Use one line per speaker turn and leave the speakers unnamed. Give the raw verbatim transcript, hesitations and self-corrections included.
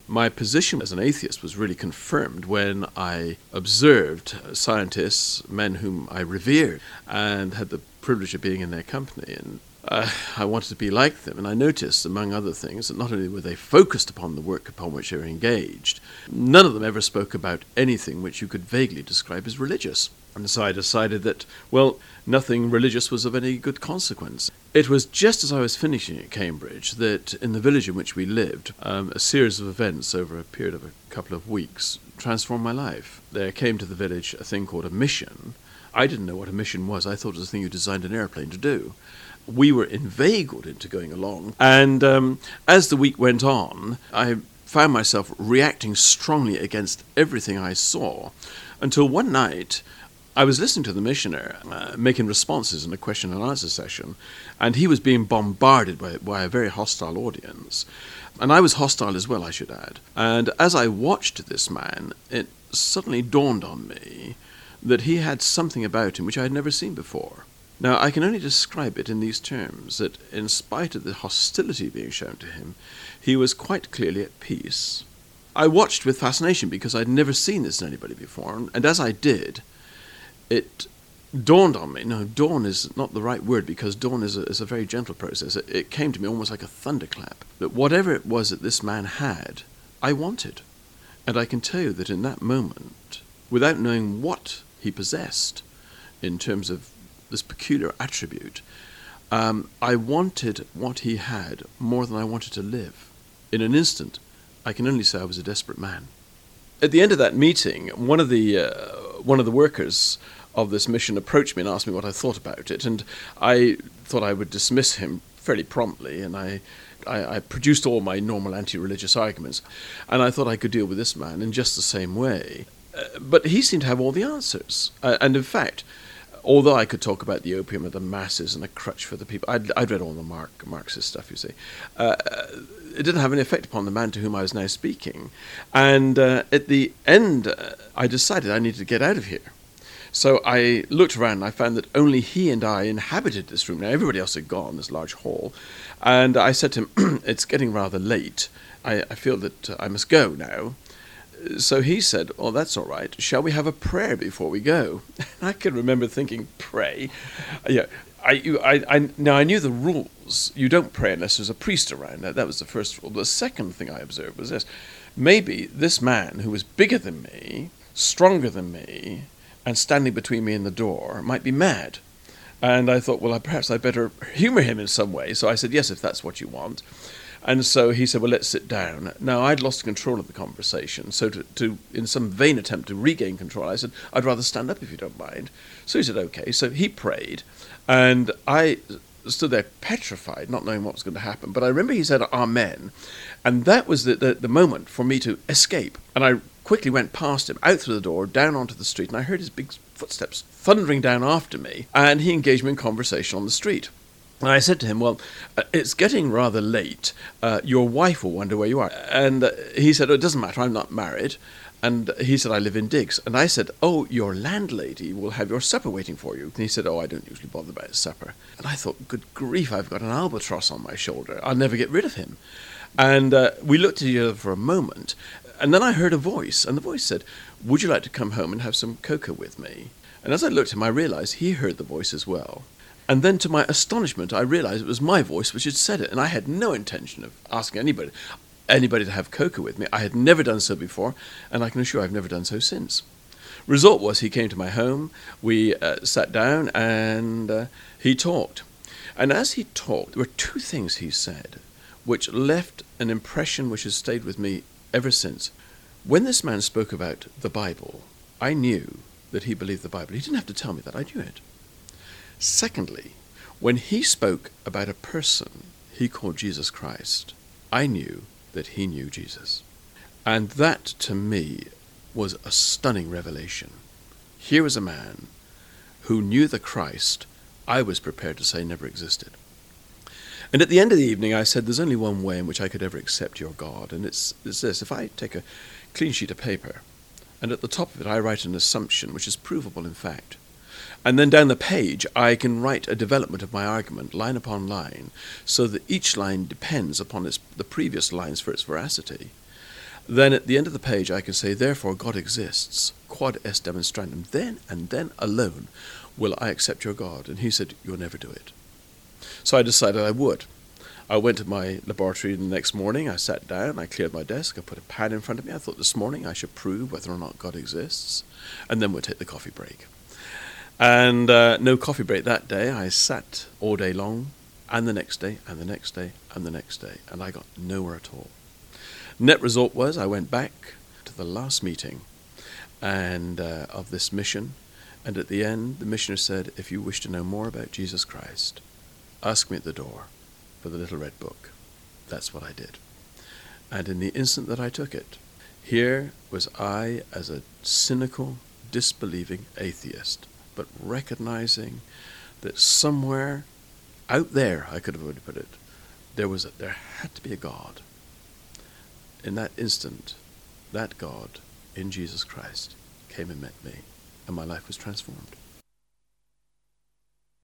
My position as an atheist was really confirmed when I observed scientists, men whom I revered, and had the privilege of being in their company. And uh, I wanted to be like them. And I noticed, among other things, that not only were they focused upon the work upon which they were engaged, none of them ever spoke about anything which you could vaguely describe as religious. And so I decided that, well, nothing religious was of any good consequence. It was just as I was finishing at Cambridge that in the village in which we lived, um, a series of events over a period of a couple of weeks transformed my life. There came to the village a thing called a mission. I didn't know what a mission was. I thought it was a thing you designed an airplane to do. We were inveigled into going along. And um, as the week went on, I found myself reacting strongly against everything I saw, until one night I was listening to the missioner uh, making responses in a question and answer session, and he was being bombarded by, by a very hostile audience. And I was hostile as well, I should add. And as I watched this man, it suddenly dawned on me that he had something about him which I had never seen before. Now, I can only describe it in these terms, that in spite of the hostility being shown to him, he was quite clearly at peace. I watched with fascination because I'd never seen this in anybody before, and as I did, it dawned on me. No, dawn is not the right word, because dawn is a, is a very gentle process. It, it came to me almost like a thunderclap, that whatever it was that this man had, I wanted. And I can tell you that in that moment, without knowing what he possessed in terms of this peculiar attribute, um, I wanted what he had more than I wanted to live. In an instant, I can only say I was a desperate man. At the end of that meeting, one of the uh, one of the workers of this mission approached me and asked me what I thought about it, and I thought I would dismiss him fairly promptly, and I, I, I produced all my normal anti-religious arguments, and I thought I could deal with this man in just the same way. Uh, but he seemed to have all the answers, uh, and in fact, although I could talk about the opium of the masses and a crutch for the people, I'd, I'd read all the Mark, Marxist stuff, you see, uh, it didn't have any effect upon the man to whom I was now speaking. And uh, at the end, uh, I decided I needed to get out of here. So I looked around and I found that only he and I inhabited this room. Now, everybody else had gone, this large hall. And I said to him, it's getting rather late. I, I feel that uh, I must go now. So he said, oh, that's all right. Shall we have a prayer before we go? I can remember thinking, pray? Yeah. I, you, I, I, now, I knew the rules. You don't pray unless there's a priest around. That, that was the first rule. The second thing I observed was this. Maybe this man, who was bigger than me, stronger than me, and standing between me and the door, might be mad. And I thought, well, I, perhaps I'd better humour him in some way. So I said, yes, if that's what you want. And so he said, well, let's sit down. Now, I'd lost control of the conversation, so to, to in some vain attempt to regain control, I said, I'd rather stand up if you don't mind. So he said, okay. So he prayed, and I stood there petrified, not knowing what was going to happen. But I remember he said, amen, and that was the, the, the moment for me to escape. And I quickly went past him, out through the door, down onto the street, and I heard his big footsteps thundering down after me, and he engaged me in conversation on the street. And I said to him, well, uh, it's getting rather late. Uh, your wife will wonder where you are. And uh, he said, oh, it doesn't matter, I'm not married. And he said, I live in Diggs. And I said, oh, your landlady will have your supper waiting for you. And he said, oh, I don't usually bother about supper. And I thought, good grief, I've got an albatross on my shoulder. I'll never get rid of him. And uh, we looked at each other for a moment. And then I heard a voice. And the voice said, would you like to come home and have some cocoa with me? And as I looked at him, I realized he heard the voice as well. And then, to my astonishment, I realized it was my voice which had said it, and I had no intention of asking anybody anybody to have cocoa with me. I had never done so before, and I can assure I've never done so since. Result was, he came to my home, we uh, sat down, and uh, he talked. And as he talked, there were two things he said which left an impression which has stayed with me ever since. When this man spoke about the Bible, I knew that he believed the Bible. He didn't have to tell me that, I knew it. Secondly, when he spoke about a person he called Jesus Christ, I knew that he knew Jesus. And that, to me, was a stunning revelation. Here was a man who knew the Christ I was prepared to say never existed. And at the end of the evening, I said, there's only one way in which I could ever accept your God, and it's, it's this. If I take a clean sheet of paper, and at the top of it I write an assumption which is provable in fact, and then down the page, I can write a development of my argument, line upon line, so that each line depends upon its, the previous lines for its veracity. then at the end of the page I can say, therefore God exists, quod est demonstrandum. Then and then alone will I accept your God. And he said, you'll never do it. So I decided I would. I went to my laboratory the next morning, I sat down, I cleared my desk, I put a pad in front of me. I thought this morning I should prove whether or not God exists, and then we'll take the coffee break. And uh, no coffee break that day. I sat all day long, and the next day, and the next day, and the next day, and I got nowhere at all. Net result was I went back to the last meeting and uh, of this mission, and at the end the missioner said, if you wish to know more about Jesus Christ, ask me at the door for the little red book. That's what I did. And in the instant that I took it, here was I as a cynical, disbelieving atheist, but recognizing that somewhere out there, I could have put it, there was a, there had to be a God. In that instant, that God in Jesus Christ came and met me, and my life was transformed.